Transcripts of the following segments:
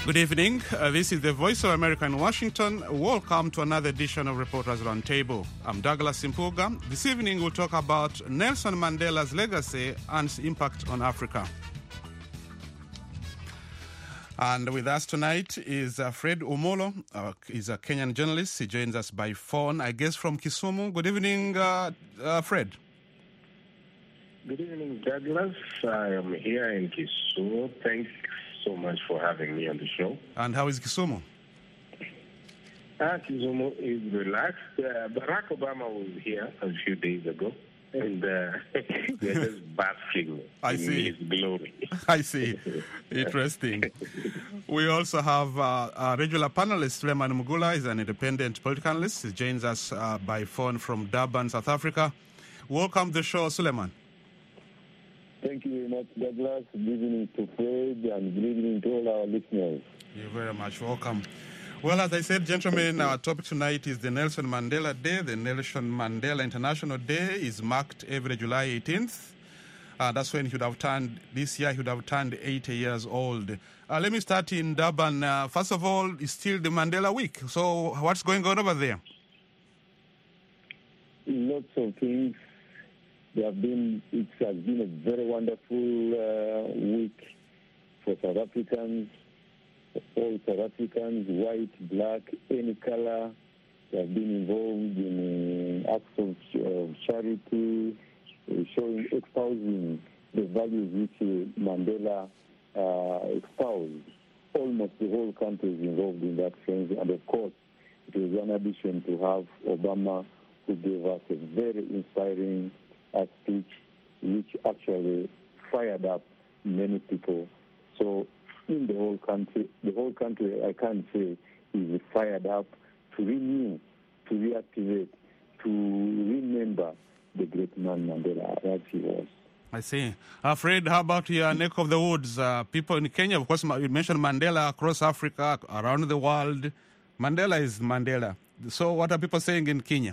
Good evening. This is the Voice of America in Washington. Welcome to another edition of Reporters Roundtable. I'm Douglas Impuga. This evening we'll talk about Nelson Mandela's legacy and its impact on Africa. And with us tonight is Fred Omolo. He's a Kenyan journalist. He joins us by phone, I guess, from Kisumu. Good evening, Fred. Good evening, Douglas. I am here in Kisumu. Thanks so much for having me on the show. And how is Kisumu? Kisumu is relaxed. Barack Obama was here a few days ago, and we're just basking in his glory. I see. Interesting. We also have a regular panelist, Suleiman Mugula. He's an independent political analyst. He joins us by phone from Durban, South Africa. Welcome to the show, Suleiman. Thank you very much, Douglas. Good evening to Fred and good evening to all our listeners. You're very much welcome. Well, as I said, gentlemen, our topic tonight is the Nelson Mandela Day. The Nelson Mandela International Day is marked every July 18th. That's when he would have turned, this year he would have turned 80 years old. Let me start in Durban. First of all, it's still the Mandela Week. So what's going on over there? Lots of things. It has been a very wonderful week for South Africans, all South Africans, white, black, any color. They have been involved in acts of charity, espousing the values which Mandela espoused. Almost the whole country is involved in that sense. And of course, it was an addition to have Obama, who gave us a very inspiring speech, which actually fired up many people. So in the whole country, I can't say is fired up to renew, to reactivate, to remember the great man Mandela as he was. I see. Fred, how about your neck of the woods? People in Kenya, of course, you mentioned Mandela across Africa, around the world. Mandela is Mandela. So what are people saying in Kenya?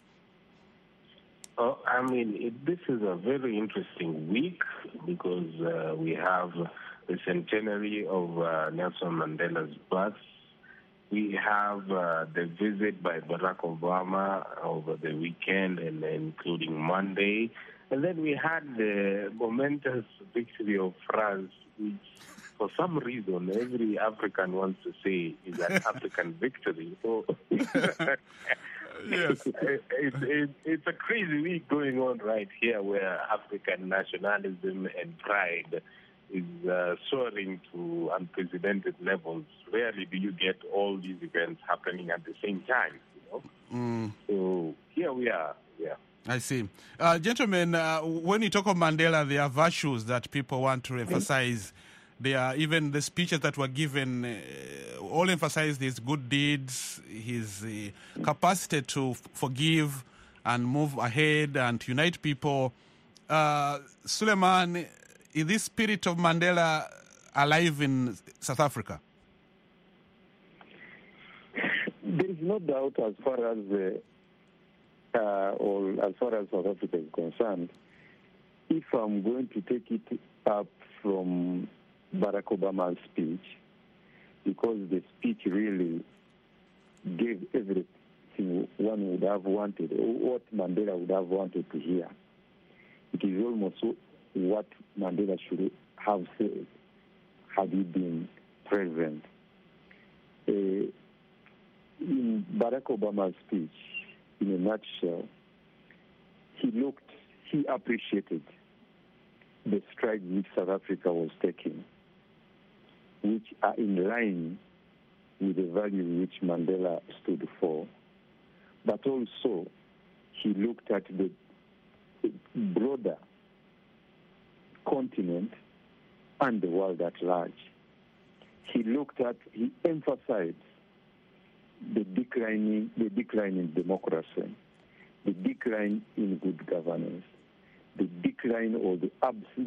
This is a very interesting week because we have the centenary of Nelson Mandela's birth. We have the visit by Barack Obama over the weekend and including Monday. And then we had the momentous victory of France, which for some reason every African wants to say is an African victory. So yes. It's a crazy week going on right here where African nationalism and pride is soaring to unprecedented levels. Rarely do you get all these events happening at the same time, So here we are, yeah. I see. Gentlemen, when you talk of Mandela, there are virtues that people want to emphasize. There are even the speeches that were given, all emphasized his good deeds, his capacity to forgive and move ahead and to unite people. Suleiman, is this spirit of Mandela alive in South Africa? There is no doubt as far as South Africa is concerned. If I'm going to take it up from Barack Obama's speech, because the speech really gave everything one would have wanted, or what Mandela would have wanted to hear. It is almost what Mandela should have said had he been present. In Barack Obama's speech, in a nutshell, he appreciated the strides which South Africa was taking, which are in line with the value which Mandela stood for. But also, he looked at the broader continent and the world at large. He emphasized the decline in democracy, the decline in good governance, the decline or the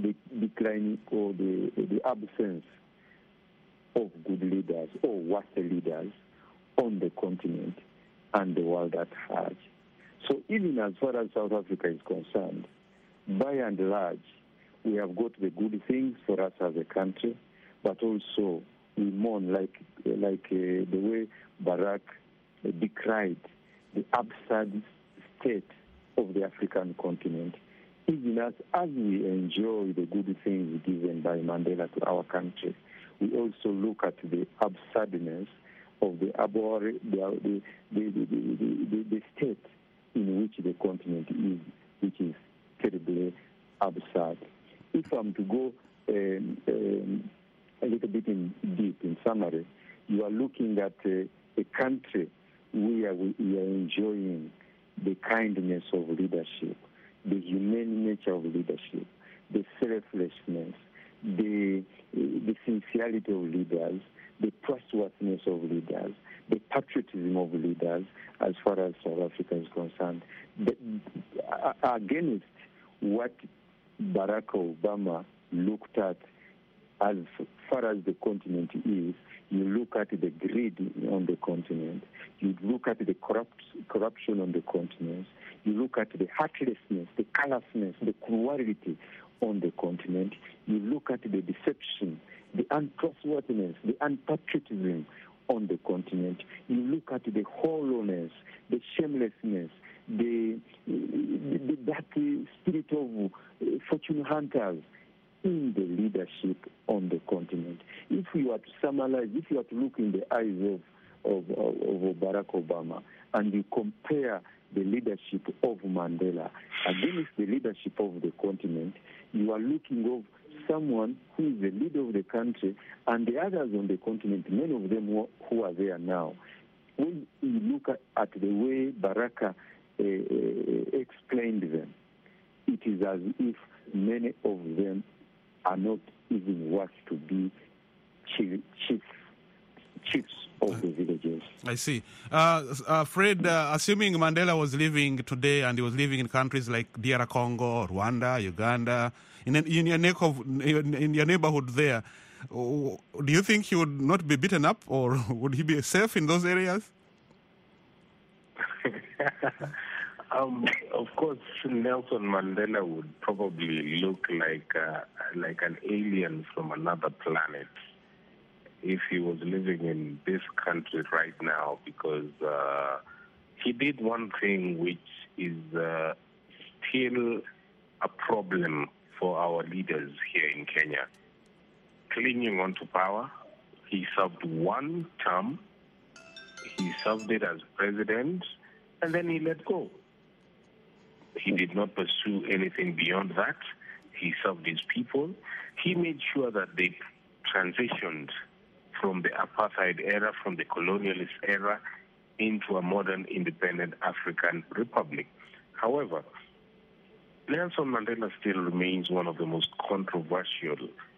absence of good leaders or worthy leaders on the continent and the world at large. So even as far as South Africa is concerned, by and large, we have got the good things for us as a country, but also we mourn, like the way Barack decried the absurd state of the African continent, even as we enjoy the good things given by Mandela to our country, we also look at the absurdness of the state in which the continent is, which is terribly absurd. If I'm to go a little bit deep in summary, you are looking at a country where we are enjoying the kindness of leadership, the humane nature of leadership, the selflessness, the sincerity of leaders, the trustworthiness of leaders, the patriotism of leaders as far as South Africa is concerned. Against what Barack Obama looked at as far as the continent is, you look at the greed on the continent, you look at the corruption on the continent, you look at the heartlessness, the callousness, the cruelty on the continent, you look at the deception, the untrustworthiness, the unpatriotism on the continent, you look at the hollowness, the shamelessness, that spirit of fortune hunters in the leadership on the continent. If you are to summarize, if you are to look in the eyes of Barack Obama and you compare the leadership of Mandela against the leadership of the continent, you are looking of someone who is the leader of the country, and the others on the continent, many of them who are there now. When you look at the way Baraka explained them, it is as if many of them are not even worth to be chiefs of the villages. I see. Fred, assuming Mandela was living today and he was living in countries like DR Congo, Rwanda, Uganda, in your neighborhood there, do you think he would not be beaten up, or would he be safe in those areas? Of course, Nelson Mandela would probably look like an alien from another planet if he was living in this country right now, because he did one thing which is still a problem for our leaders here in Kenya. Clinging on to power. He served one term, he served it as president, and then he let go. He did not pursue anything beyond that. He served his people. He made sure that they transitioned from the apartheid era, from the colonialist era, into a modern, independent African republic. However, Nelson Mandela still remains one of the most controversial.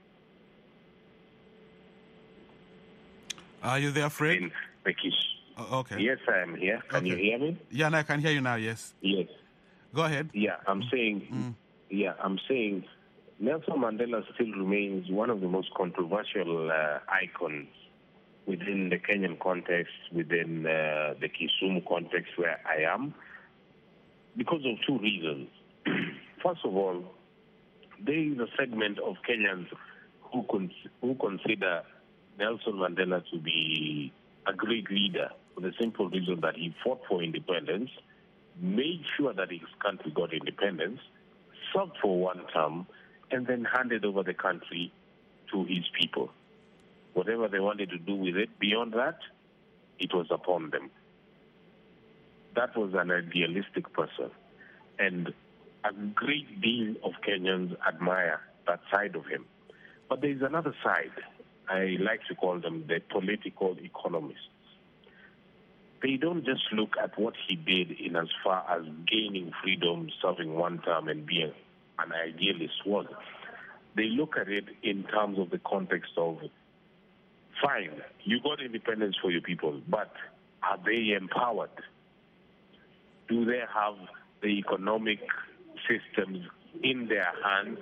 Are you there, Fred? In the okay. Yes, I am here. Can you hear me? Yeah, I can hear you now, yes. Yes. Go ahead. Yeah, I'm saying Nelson Mandela still remains one of the most controversial icons within the Kenyan context, within the Kisumu context where I am, because of two reasons. First of all, there is a segment of Kenyans who consider Nelson Mandela to be a great leader for the simple reason that he fought for independence, made sure that his country got independence, served for one term, and then handed over the country to his people. Whatever they wanted to do with it, beyond that, it was upon them. That was an idealistic person. And a great deal of Kenyans admire that side of him. But there is another side. I like to call them the political economists. They don't just look at what he did in as far as gaining freedom, serving one term, and being an idealist was. They look at it in terms of the context of, fine, you got independence for your people, but are they empowered? Do they have the economic systems in their hands?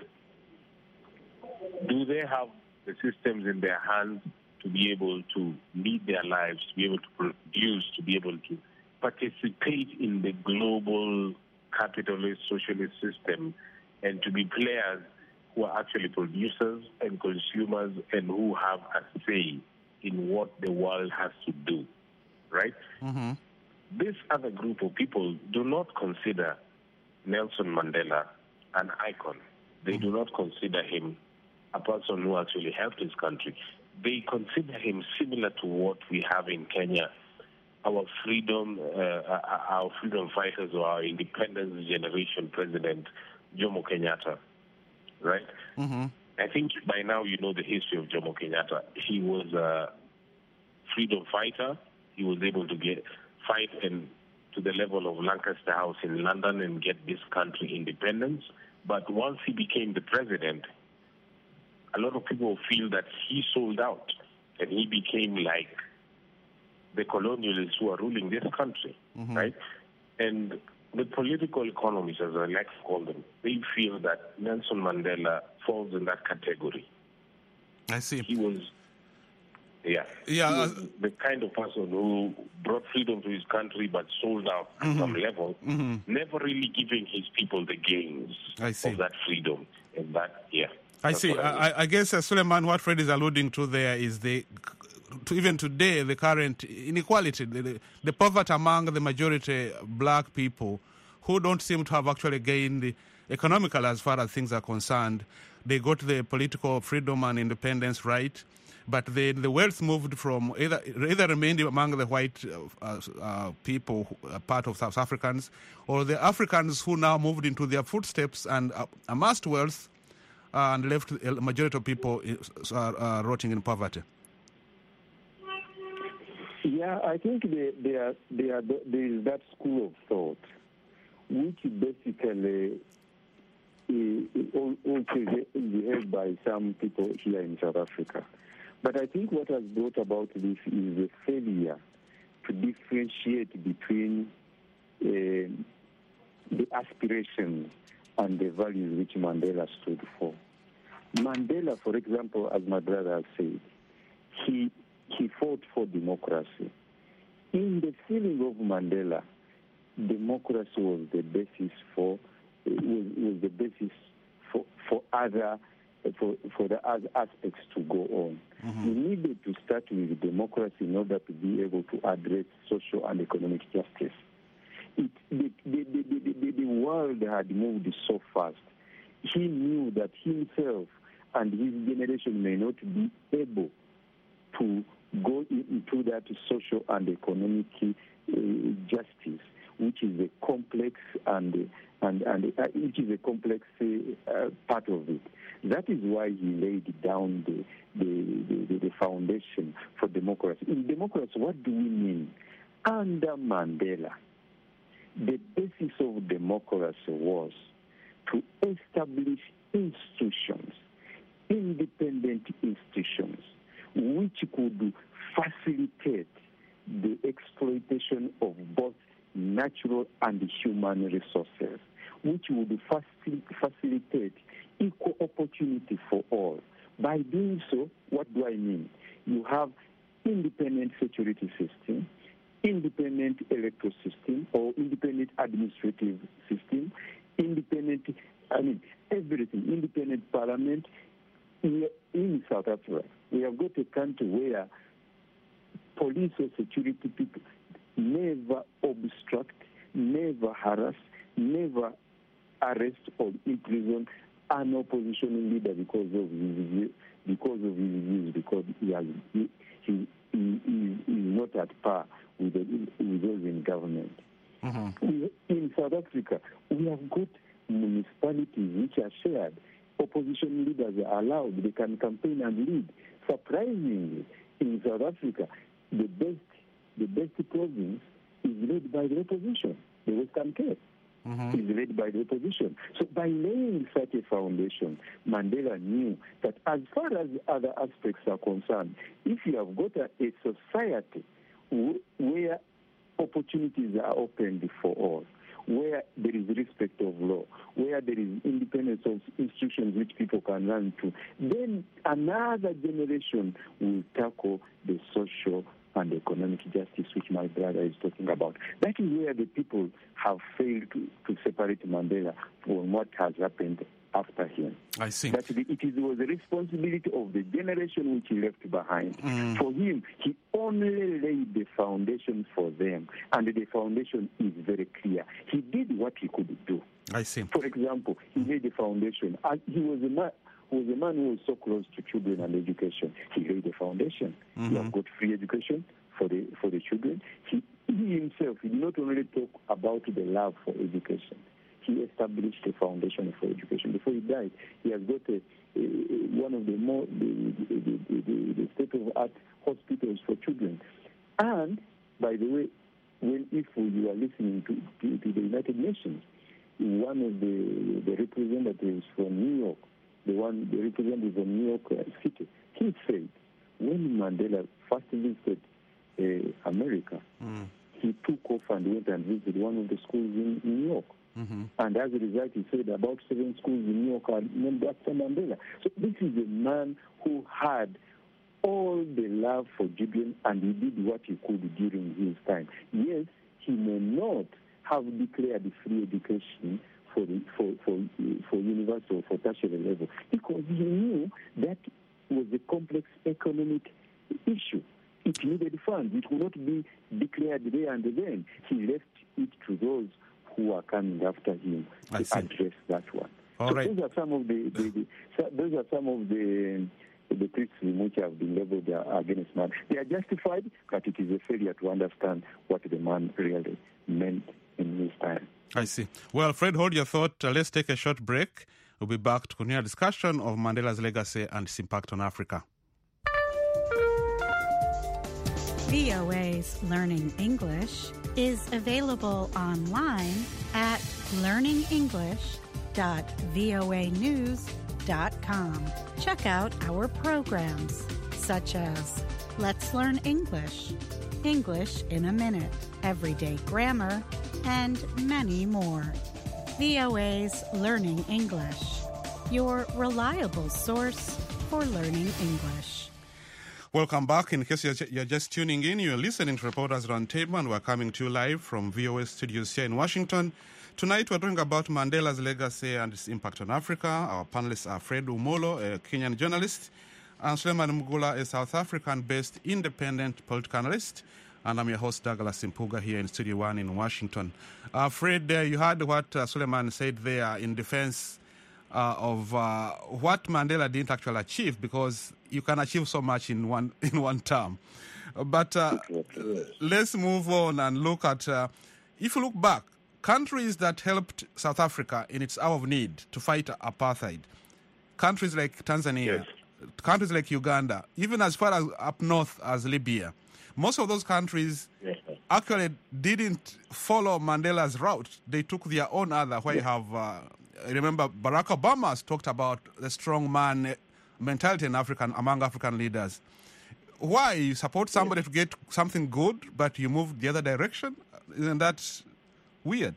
Do they have the systems in their hands to be able to lead their lives, to be able to produce, to be able to participate in the global capitalist socialist system, and to be players who are actually producers and consumers and who have a say in what the world has to do, right? Mm-hmm. This other group of people do not consider Nelson Mandela an icon. They do not consider him a person who actually helped his country. They consider him similar to what we have in Kenya, our freedom fighters or our independence generation president, Jomo Kenyatta, right? Mm-hmm. I think by now you know the history of Jomo Kenyatta. He was a freedom fighter. He was able to fight to the level of Lancaster House in London and get this country independence. But once he became the president, a lot of people feel that he sold out and he became like the colonialists who are ruling this country, right? And the political economists, as I like to call them, they feel that Nelson Mandela falls in that category. I see. He was, he was the kind of person who brought freedom to his country but sold out at some level, never really giving his people the gains of that freedom. And that, I see. I guess, Suleiman, what Fred is alluding to there is even today, the current inequality, the poverty among the majority black people who don't seem to have actually gained economical as far as things are concerned. They got the political freedom and independence right, but the wealth moved from either remained among the white people, part of South Africans, or the Africans who now moved into their footsteps and amassed wealth and left a majority of people rotting in poverty. Yeah, I think there is that school of thought, which basically also is held by some people here in South Africa. But I think what has brought about this is the failure to differentiate between the aspirations and the values which Mandela stood for. Mandela, for example, as my brother has said, he fought for democracy. In the feeling of Mandela, democracy was the basis for the other aspects to go on. We needed to start with democracy in order to be able to address social and economic justice. The world had moved so fast. He knew that himself and his generation may not be able to go into that social and economic justice, which is a complex which is a complex part of it. That is why he laid down the foundation for democracy. In democracy, what do we mean? Under Mandela, the basis of democracy was to establish institutions, independent institutions, which could facilitate the exploitation of both natural and human resources, which would facilitate equal opportunity for all. By doing so, what do I mean? You have independent security system, independent electoral system, or independent administrative system, everything, independent parliament. In South Africa, we have got a country where police or security people never obstruct, never harass, never arrest or imprison an opposition leader because of his views, because he is not at par with those in government. In South Africa, we have got municipalities which are shared. Opposition leaders are allowed; they can campaign and lead. Surprisingly, in South Africa, the best province is led by the opposition. The Western Cape is led by the opposition. So by laying such a foundation, Mandela knew that as far as other aspects are concerned, if you have got a society where opportunities are opened for all, where there is respect of law, where there is independence of institutions which people can run to, then another generation will tackle the social and economic justice which my brother is talking about. That is where the people have failed to separate Mandela from what has happened after him. I see. That was the responsibility of the generation which he left behind. For him, he only laid the foundation for them, and the foundation is very clear. He did what he could do. I see. For example, he laid the foundation. He was a man who was so close to children and education. He laid the foundation. He have got free education for the children. He himself, he not only talk about the love for education, he established a foundation for education. Before he died, he has got one of the state-of-art hospitals for children. And, by the way, if you are listening to the United Nations, one of the representatives from New York, the representative from New York City, he said when Mandela first visited America, he took off and went and visited one of the schools in New York. And as a result, he said about 7 schools in New York are named after Mandela. So this is a man who had all the love for children, and he did what he could during his time. Yes, he may not have declared free education for university or for tertiary level, because he knew that was a complex economic issue. It needed funds. It could not be declared there and then. He left it to those who are coming after him to address that one. All right. Those are some of the criticisms which have been leveled against man. They are justified, but it is a failure to understand what the man really meant in his time. I see. Well, Fred, hold your thought. Let's take a short break. We'll be back to continue our discussion of Mandela's legacy and its impact on Africa. VOA's Learning English is available online at learningenglish.voanews.com. Check out our programs such as Let's Learn English, English in a Minute, Everyday Grammar, and many more. VOA's Learning English, your reliable source for learning English. Welcome back. In case you're just tuning in, you're listening to Reporters Roundtable, and we're coming to you live from VOA studios here in Washington. Tonight, we're talking about Mandela's legacy and its impact on Africa. Our panelists are Fred Umolo, a Kenyan journalist, and Suleiman Mugula, a South African-based independent political analyst. And I'm your host, Douglas Impuga, here in Studio 1 in Washington. Fred, you heard what Suleiman said there in defense of what Mandela didn't actually achieve, because you can achieve so much in one term. But let's move on and look at, if you look back, countries that helped South Africa in its hour of need to fight apartheid, countries like Tanzania, countries like Uganda, even as far as up north as Libya, most of those countries actually didn't follow Mandela's route. They took their own other, where you have... remember, Barack Obama has talked about the strong man mentality among African leaders. Why? You support somebody to get something good, but you move the other direction? Isn't that weird?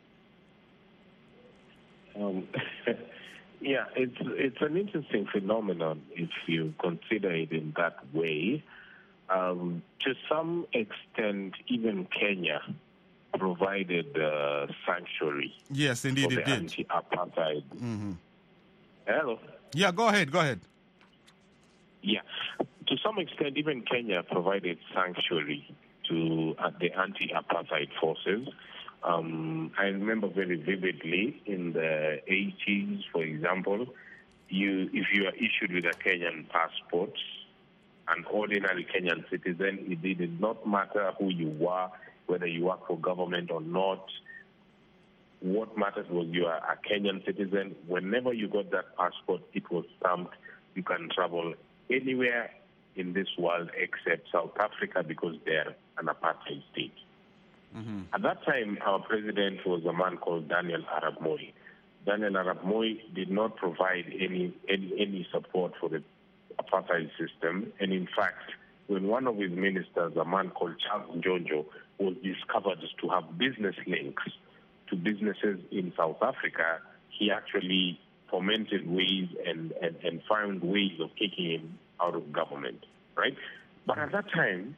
Yeah, it's an interesting phenomenon if you consider it in that way. To some extent, even Kenya provided sanctuary. Yes, indeed, for it the did. Anti-apartheid. Hello? Yeah, go ahead. Yeah. To some extent, even Kenya provided sanctuary to the anti-apartheid forces. I remember very vividly in the 80s, for example, if you are issued with a Kenyan passport, an ordinary Kenyan citizen, it did not matter who you were, whether you work for government or not. What matters was you are a Kenyan citizen. Whenever you got that passport, it was stamped. You can travel anywhere in this world except South Africa, because they're an apartheid state. At that time, our president was a man called Daniel Arap Moi. Daniel Arap Moi did not provide any support for the apartheid system. And in fact, when one of his ministers, a man called Charles Njonjo, was discovered to have business links to businesses in South Africa, he actually fomented ways and found ways of kicking him out of government, right? But at that time,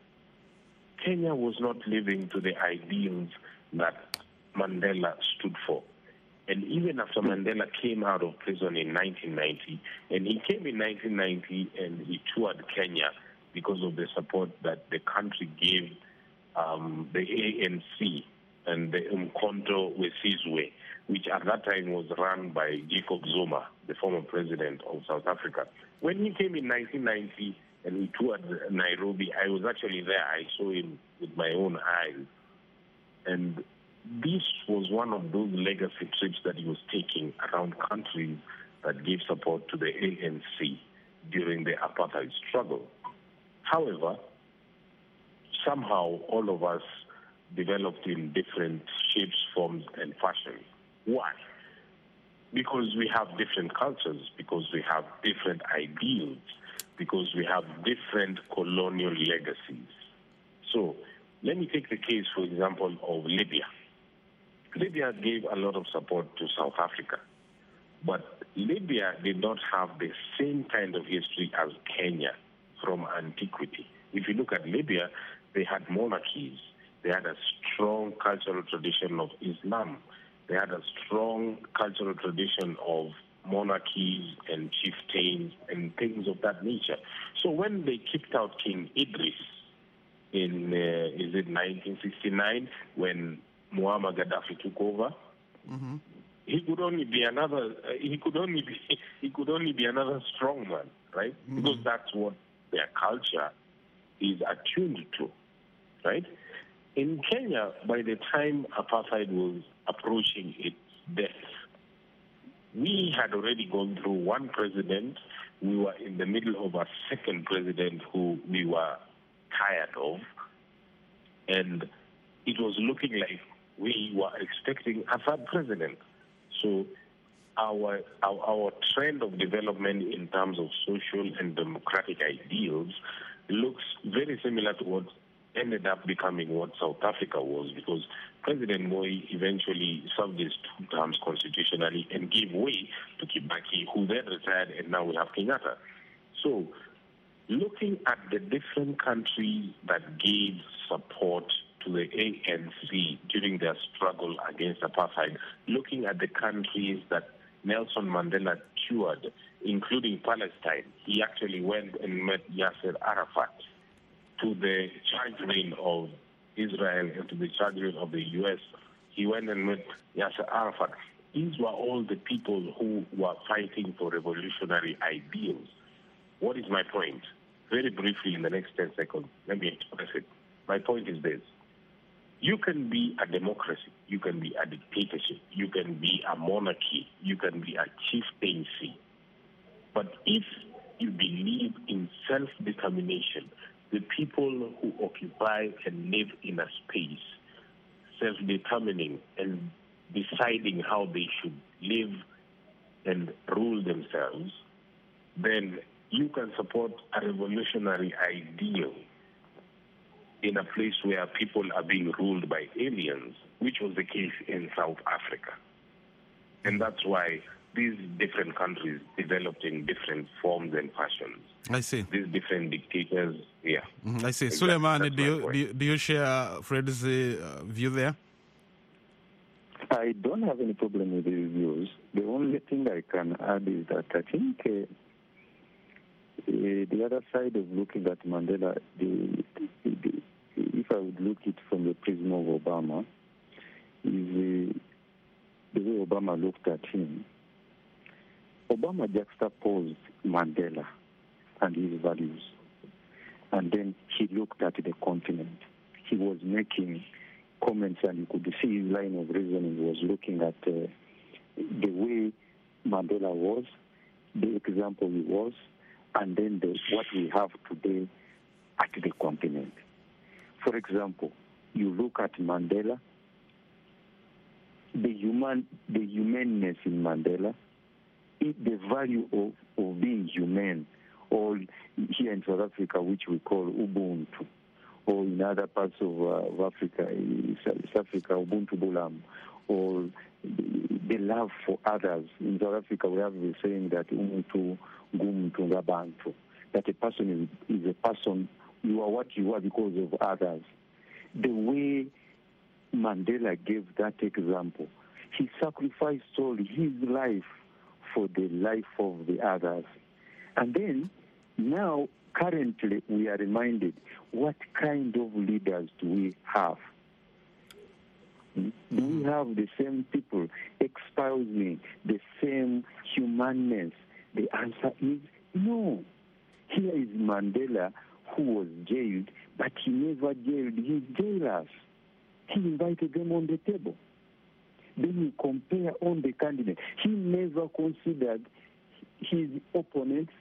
Kenya was not living to the ideals that Mandela stood for. And even after Mandela came out of prison in 1990, and he came in 1990 and he toured Kenya because of the support that the country gave the ANC and the Umkhonto weSizwe, which at that time was run by Jacob Zuma, the former president of South Africa. When he came in 1990 and he toured Nairobi, I was actually there. I saw him with my own eyes. And this was one of those legacy trips that he was taking around countries that gave support to the ANC during the apartheid struggle. However, somehow all of us developed in different shapes, forms, and fashions. Why? Because we have different cultures, because we have different ideals, because we have different colonial legacies. So let me take the case, for example, of Libya. Libya gave a lot of support to South Africa, but Libya did not have the same kind of history as Kenya from antiquity. If you look at Libya, they had monarchies. They had a strong cultural tradition of Islam. They had a strong cultural tradition of monarchies and chieftains and things of that nature. So when they kicked out King Idris in, is it 1969, when Muammar Gaddafi took over, he could only be another strong man, right? Because that's what their culture is attuned to, right? In Kenya, by the time apartheid was approaching its death, we had already gone through one president. We were in the middle of a second president who we were tired of, and it was looking like we were expecting a third president. So our trend of development in terms of social and democratic ideals looks very similar to what ended up becoming what South Africa was, because President Moi eventually served his 2 terms constitutionally and gave way to Kibaki, who then retired, and now we have Kenyatta. So looking at the different countries that gave support to the ANC during their struggle against apartheid, looking at the countries that Nelson Mandela toured, including Palestine. He actually went and met Yasser Arafat. To the charge reign of Israel and to the charge reign of the U.S., he went and met Yasser Arafat. These were all the people who were fighting for revolutionary ideals. What is my point? Very briefly, in the next 10 seconds, let me express it. My point is this. You can be a democracy, you can be a dictatorship, you can be a monarchy, you can be a chieftaincy. But if you believe in self-determination, the people who occupy and live in a space, self-determining and deciding how they should live and rule themselves, then you can support a revolutionary ideal in a place where people are being ruled by aliens, which was the case in South Africa. And that's why these different countries developed in different forms and fashions. I see. These different dictators, yeah. I see. Exactly. Suleiman, do you share Fred's view there? I don't have any problem with his views. The only thing I can add is that I think the other side of looking at Mandela, if I would look it from the prism of Obama, is the way Obama looked at him. Obama juxtaposed Mandela and his values, and then he looked at the continent. He was making comments, and you could see his line of reasoning was looking at the way Mandela was, the example he was, and then what we have today at the continent. For example, you look at Mandela, the humanness in Mandela, the value of being human, or here in South Africa, which we call Ubuntu, or in other parts of Africa, South Africa, Ubuntu Bulam, or the love for others. In South Africa, we have the saying that Umuntu Gumuntu Ngabantu, that a person is a person, you are what you are because of others. The way Mandela gave that example, He sacrificed all his life for the life of the others. And then, now, currently, we are reminded, what kind of leaders do we have? Do we have the same people espousing the same humanness? The answer is no. Here is Mandela, who was jailed, but he never jailed his jailers. He invited them on the table. Then you compare on the candidate. He never considered his opponents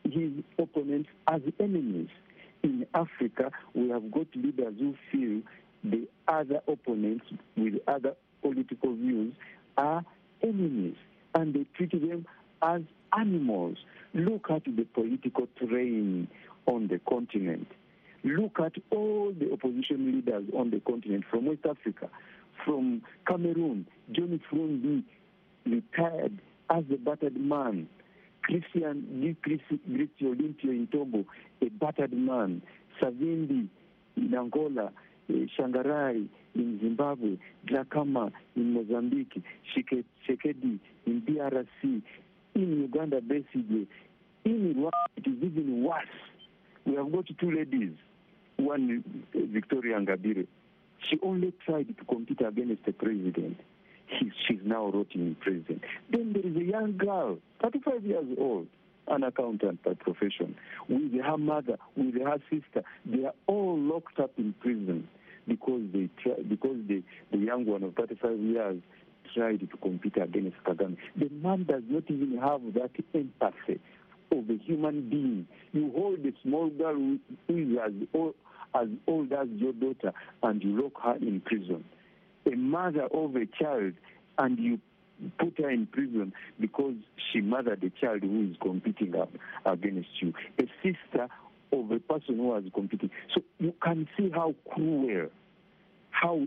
as enemies. In Africa, we have got leaders who feel the other opponents with other political views are enemies, and they treat them as animals. Look at the political terrain on the continent. Look at all the opposition leaders on the continent, from West Africa, from Cameroon. John Frundi retired as a battered man. Christian Olympio in Togo, a battered man. Savimbi in Angola, Shangarai in Zimbabwe, Dhlakama in Mozambique, Shekedi in DRC, in Uganda, Besigye. In Rwanda, it is even worse. We have got two ladies. One, Victoria Ngabire. She only tried to compete against the president. She's now rotting in prison. Then there is a young girl, 35 years old, an accountant by profession, with her mother, with her sister. They are all locked up in prison because the young one of 35 years tried to compete against Kagame. The man does not even have that empathy of a human being. You hold a small girl who is as old as your daughter and you lock her in prison. A mother of a child, and you put her in prison because she mothered a child who is competing against you. A sister of a person who was competing. So you can see how cruel, how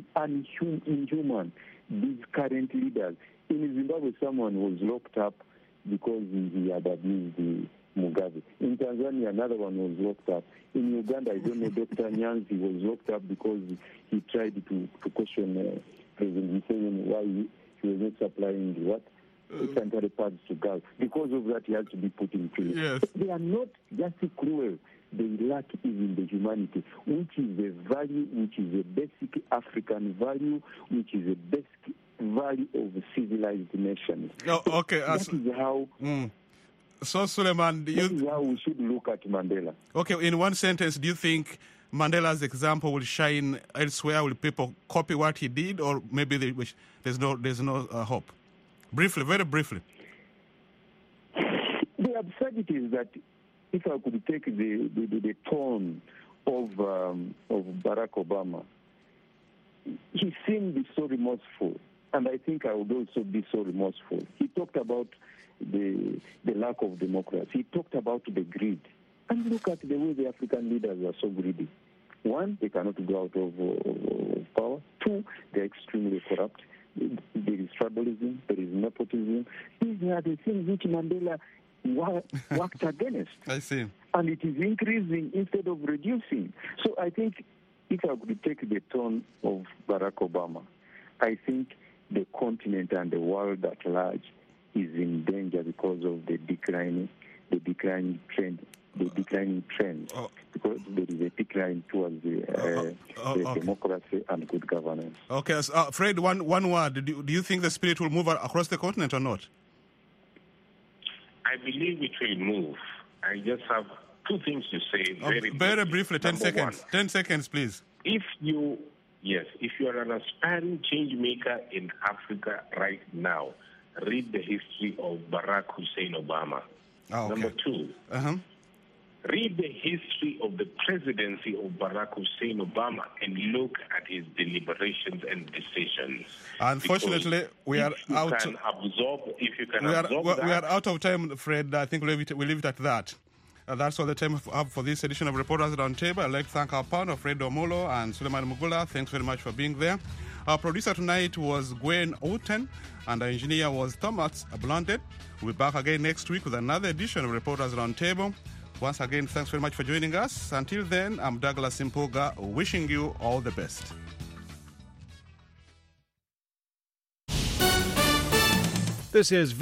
inhuman these current leaders. In Zimbabwe, someone was locked up because he had abused Mugabe. In Tanzania, another one was locked up. In Uganda, I don't know, Dr. Nyanzi was locked up because he tried to question President Museveni why he was not supplying sanitary pads to girls. Because of that, he has to be put in prison. Yes. They are not just cruel. They lack even the humanity, which is a value, which is a basic African value, which is a basic value of civilized nations. Oh, okay. That is how... So, Suleiman, that is how we should look at Mandela. Okay, in one sentence, do you think Mandela's example will shine elsewhere? Will people copy what he did, or maybe there's no hope? Briefly, very briefly. The absurdity is that if I could take the tone of Barack Obama, he seemed so remorseful, and I think I would also be so remorseful. He talked about the lack of democracy. He talked about the greed. And look at the way the African leaders are so greedy. One, they cannot go out of power. Two, they're extremely corrupt. There is tribalism, there is nepotism. These are the things which Mandela worked against. I see. And it is increasing instead of reducing. So I think if I could take the tone of Barack Obama, I think the continent and the world at large is in danger because of the declining trend, because there is a decline towards the democracy and good governance. Okay, so, Fred, one word. Do you think the spirit will move across the continent or not? I believe it will move. I just have two things to say very briefly. 10 seconds. One, 10 seconds, please. If you are an aspiring change maker in Africa right now, read the history of Barack Hussein Obama. Oh, okay. Number two, read the history of the presidency of Barack Hussein Obama and look at his deliberations and decisions. Unfortunately, we are out. We are out of time, Fred. I think we'll leave it at that. That's all the time we have for this edition of Reporters Roundtable. I'd like to thank our partner, Fred Omolo and Suleiman Mugula. Thanks very much for being there. Our producer tonight was Gwen Outen, and our engineer was Thomas Blonded. We'll be back again next week with another edition of Reporters Roundtable. Once again, thanks very much for joining us. Until then, I'm Douglas Impoga, wishing you all the best. This is